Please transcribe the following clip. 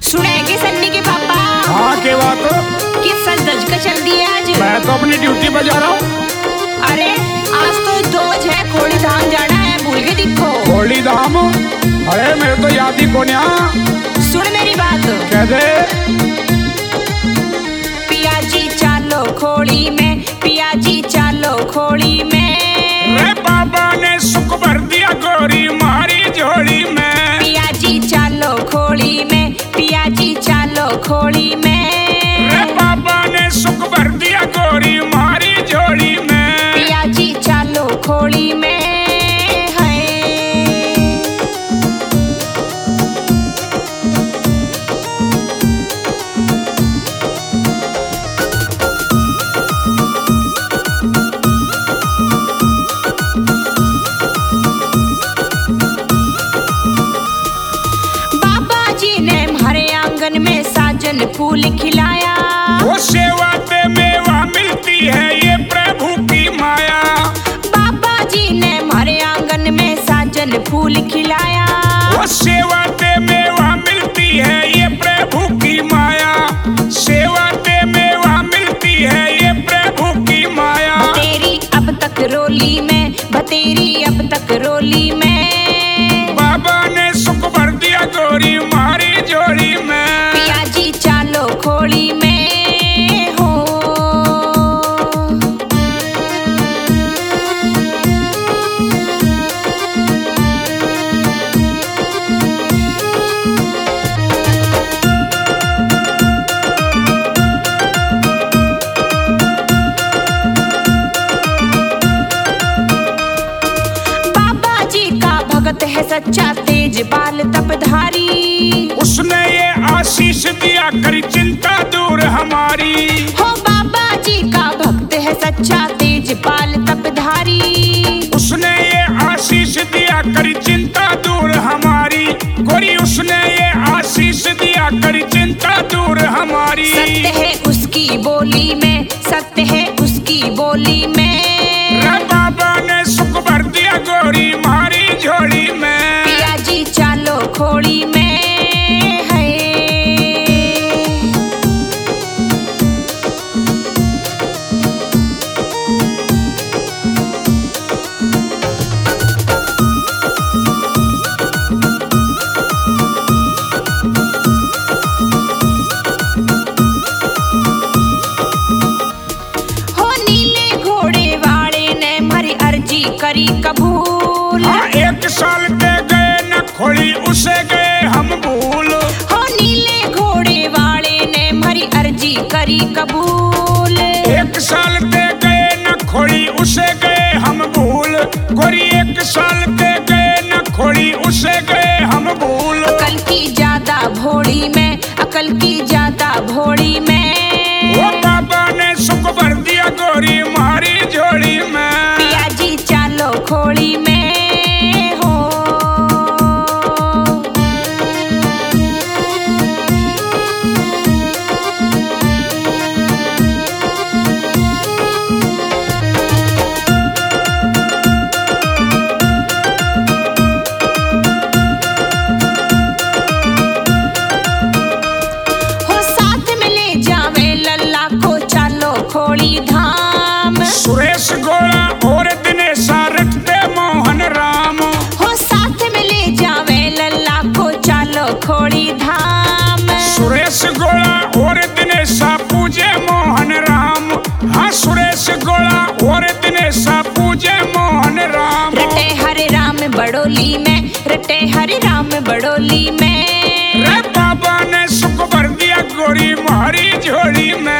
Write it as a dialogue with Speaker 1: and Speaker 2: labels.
Speaker 1: सुनेंगे सन्नी के पापा।
Speaker 2: हाँ के बात
Speaker 1: किस सज धज कर चल दिए आज?
Speaker 2: मैं तो अपनी ड्यूटी पर जा रहा हूँ।
Speaker 1: अरे आज तो दोज है, खोड़ी धाम जाना है, भूल के दिखो।
Speaker 2: खोड़ी धाम? अरे मेरे तो याद ही कोन्या।
Speaker 1: सुन मेरी बात।
Speaker 2: कह दे।
Speaker 1: पिया जी चालो खोड़ी में, पिया जी चालो खोड़ी में।
Speaker 2: रे बाबा ने सुख भर दिया गोरी मारी झोली में।
Speaker 1: पिया जी चालो खोड़ी में, पिया जी चालो खोड़ी में।
Speaker 2: रे बाबा ने सुख भर दिया गोरी मारी झोली में।
Speaker 1: पिया जी चालो खोड़ी में। में साजन फूल खिलाया,
Speaker 2: वो सेवा पे मेवा मिलती है ये प्रभु की माया।
Speaker 1: बाबा जी ने हमारे आंगन में साजन फूल खिलाया,
Speaker 2: वो सेवा पे मेवा मिलती है ये प्रभु की माया। सेवा पे मेवा मिलती है ये प्रभु की माया।
Speaker 1: बतेरी अब तक रोली में, बतेरी अब तक रोली में।
Speaker 2: बाबा ने सुख भर दिया गोरी मारी झोली में।
Speaker 1: पिया जी चालो खोड़ी में हो। बाबा जी का भगत है सच्चा, तेज बाल तपधारी।
Speaker 2: उसने ये आशीष दिया कर चिंता दूर हमारी।
Speaker 1: हो बाबा जी का भक्त है सच्चा, तेज बाल तपधारी।
Speaker 2: उसने ये आशीष दिया कर चिंता दूर हमारी। गोरी उसने ये आशीष दिया कर चिंता दूर हमारी।
Speaker 1: सत्य है उसकी बोली में, सत्य है उसकी बोली में।
Speaker 2: रे बाबा ने सुख भर दिया गोरी मारी झोली में।
Speaker 1: पिया जी चालो खोड़ी में है। हो नीले घोड़े वाले ने हमारी अर्जी करी कबूल।
Speaker 2: हाँ, एक साल के गए न खोड़ी उसे गए हम भूल।
Speaker 1: हो नीले घोड़े वाले ने हमारी अर्जी करी कबूल।
Speaker 2: एक साल के गए न खोड़ी उसे गए हम भूल। गोरी एक साल के गए न खोड़ी उसे गए हम भूल।
Speaker 1: अकल की ज्यादा भोड़ी में, अकल की ज्यादा भोड़ी में।
Speaker 2: वो बाबा ने सुख भर दिया गोरी मारी झोली में।
Speaker 1: पिया जी चालो खोड़ी में हो। हो साथ में ले जावे लल्ला को चालो खोड़ी धाम।
Speaker 2: सुरेश गोला और दिनेशा रटते मोहन राम।
Speaker 1: हो साथ में ले जावे लल्ला को चालो खोड़ी धाम।
Speaker 2: सुरेश गोला और दिनेशा पूजे मोहन राम। हाँ, सुरेश गोला और दिनेशा पूजे मोहन राम।
Speaker 1: रटे हरे राम बड़ोली में, रटे हरे राम बड़ोली में।
Speaker 2: रे बाबा ने सुख भर दिया गोरी मारी झोली में।